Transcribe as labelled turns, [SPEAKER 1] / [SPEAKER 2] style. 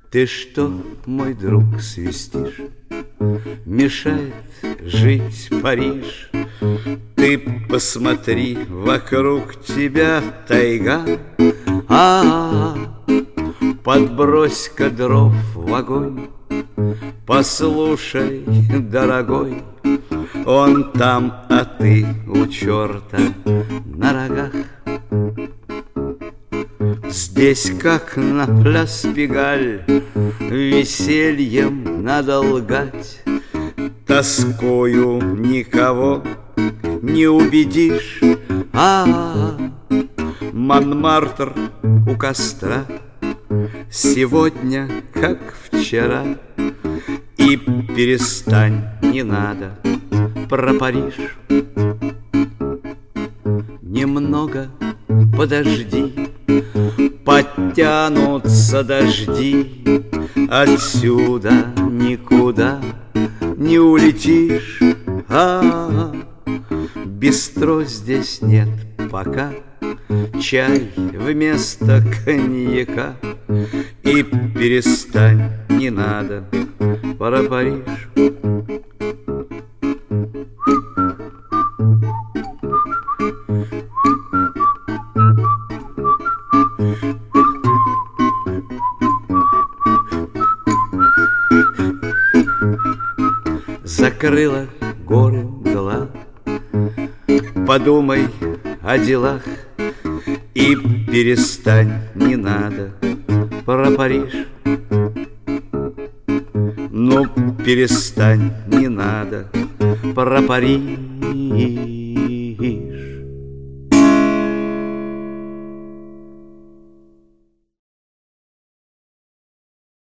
[SPEAKER 1] Ты что, мой друг, свистишь? Мешает жить Париж. Ты посмотри, вокруг тебя тайга. Подбрось-ка дров в огонь. Послушай, дорогой, он там, а ты у черта на рогах. Здесь, как на пляс Пегаль, весельем надо лгать. Тоскою никого не убедишь. Монмартр у костра сегодня, как вчера. И перестань, не надо про Париж. Немного подожди, подтянутся дожди. Отсюда никуда не улетишь. Бистро здесь нет пока, чай вместо коньяка. И перестань, не надо про Париж. Закрыла горы мгла. Подумай о делах и перестань, не надо про Париж. Ну, перестань, не надо про Париж.